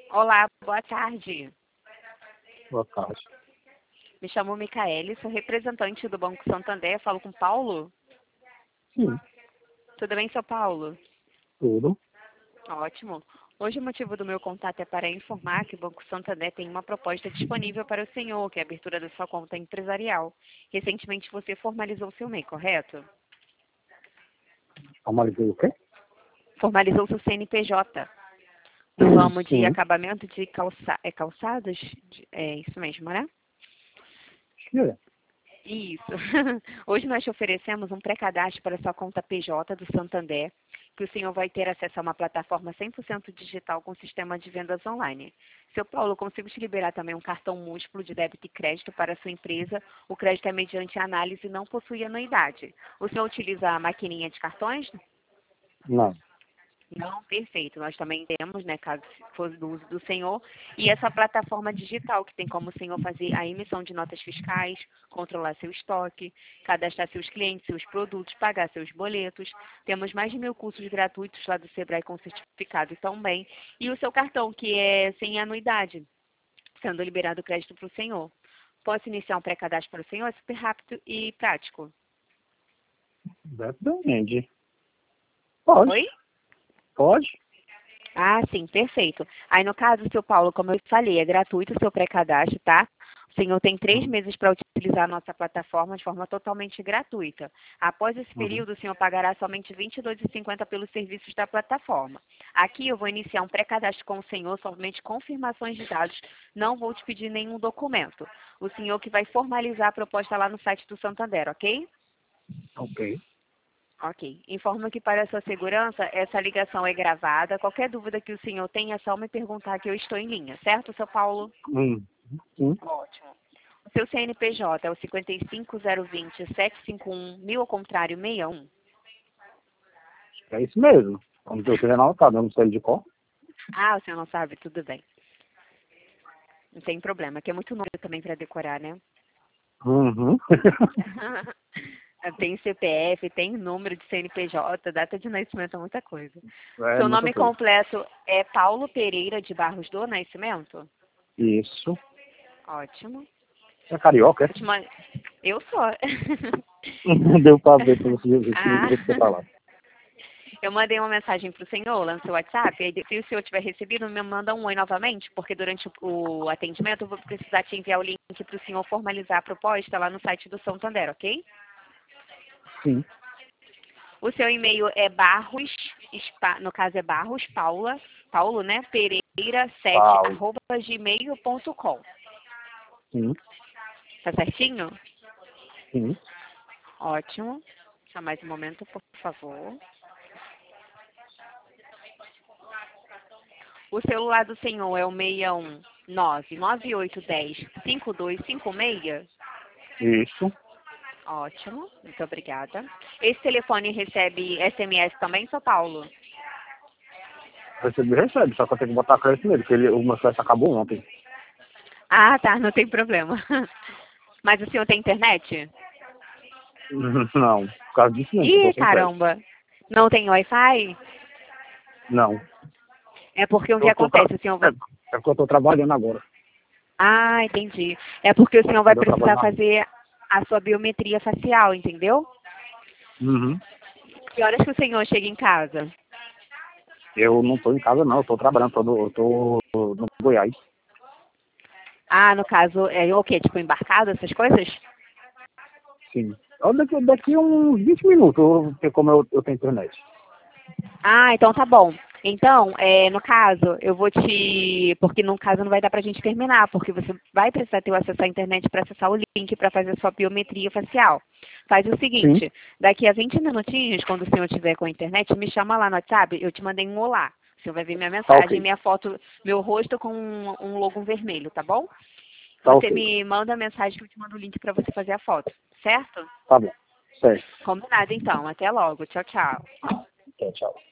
Olá, boa tarde. Boa tarde. Me chamo Micaele, sou representante do Banco Santander. Falo com Paulo? Sim, Tudo bem, seu Paulo? tudo. Ótimo. Hoje o motivo do meu contato é para informar que o Banco Santander tem uma proposta disponível para o senhor, que é a abertura da sua conta empresarial. Recentemente você formalizou seu MEI, correto? Formalizei o quê? Formalizou seu CNPJ no ramo de Sim. acabamento de calçados? É isso mesmo, né? É. Isso. Hoje nós te oferecemos um pré-cadastro para sua conta PJ do Santander, que o senhor vai ter acesso a uma plataforma 100% digital com sistema de vendas online. Seu Paulo, consigo te liberar também um cartão múltiplo de débito e crédito para a sua empresa. O crédito é mediante análise e não possui anuidade. O senhor utiliza a maquininha de cartões? Não. Não, perfeito. Nós também temos, né, caso fosse do uso do senhor, e essa plataforma digital que tem como o senhor fazer a emissão de notas fiscais, controlar seu estoque, cadastrar seus clientes, seus produtos, pagar seus boletos. Temos mais de 1000 cursos gratuitos lá do Sebrae com certificado também. E o seu cartão, que é sem anuidade, sendo liberado o crédito para o senhor. Posso iniciar um pré-cadastro para o senhor? É super rápido e prático. Depende. Pode. Oi? Pode. Ah, sim, perfeito. Aí, no caso, seu Paulo, como eu falei, é gratuito o seu pré-cadastro, tá? O senhor tem 3 Uhum. meses para utilizar a nossa plataforma de forma totalmente gratuita. Após esse Uhum. período, o senhor pagará somente R$ 22,50 pelos serviços da plataforma. Aqui eu vou iniciar um pré-cadastro com o senhor, somente confirmações de dados, não vou te pedir nenhum documento. O senhor que vai formalizar a proposta lá no site do Santander, ok? Ok. Ok. Informo que para sua segurança, essa ligação é gravada. Qualquer dúvida que o senhor tenha, é só me perguntar que eu estou em linha, certo, seu Paulo? Sim. Ótimo. O seu CNPJ é o 55020751, ao contrário, 61. É isso mesmo. Como eu tenho anotado, eu não sei de qual. Ah, o senhor não sabe? Tudo bem. Não tem problema, que é muito número também para decorar, né? Uhum. Tem CPF, tem número de CNPJ, data de nascimento, muita coisa. É Seu muita nome coisa. completo é Paulo Pereira de Barros do Nascimento? Isso. Ótimo. É carioca, é? Eu sou. Deu pra ver pelo jeito Ah, que você falar. eu mandei uma mensagem para o senhor lá no seu WhatsApp, e se o senhor tiver recebido, me manda um oi novamente, porque durante o atendimento eu vou precisar te enviar o link para o senhor formalizar a proposta lá no site do Santander, ok? Sim. O seu e-mail é barros, no caso é barros, Paulo, né, Pereira 7 Paulo. arroba gmail.com. Sim. Tá certinho? Sim. Ótimo. Só mais um momento, por favor. O celular do senhor é o 61998105256? Isso. Ótimo, muito obrigada. Esse telefone recebe SMS também, São Paulo? Recebe, só que eu tenho que botar crédito nele, porque o meu crédito acabou ontem. Ah, tá, não tem problema. Mas o senhor tem internet? Não, por causa disso não, que eu tô Ih, sem crédito. caramba. Não tem Wi-Fi? Não. É porque o que Eu tô, acontece, o senhor vai... é porque eu tô trabalhando agora. Ah, entendi. É porque o senhor vai Quando eu trabalho precisar na rua. fazer a sua biometria facial, entendeu? Uhum. Que horas que o senhor chega em casa? Eu não tô em casa não, eu tô trabalhando, eu tô no Goiás. Ah, no caso, é o quê? Tipo, embarcado, essas coisas? Sim. Daqui uns 20 minutos, porque como eu tenho internet. Ah, então tá bom. Então, no caso, eu vou te... Porque no caso não vai dar pra gente terminar, porque você vai precisar ter o acesso à internet para acessar o link para fazer a sua biometria facial. Faz o Sim. seguinte, daqui a 20 minutinhos, quando o senhor estiver com a internet, me chama lá no WhatsApp, eu te mandei um olá. O senhor vai ver minha Tá mensagem, ok. minha foto, meu rosto com um logo vermelho, tá bom? Tá Você ok. me manda a mensagem que eu te mando o link para você fazer a foto, certo? Tá bom. Certo. Combinado então. Até logo. Tchau, tchau. Tchau, tchau.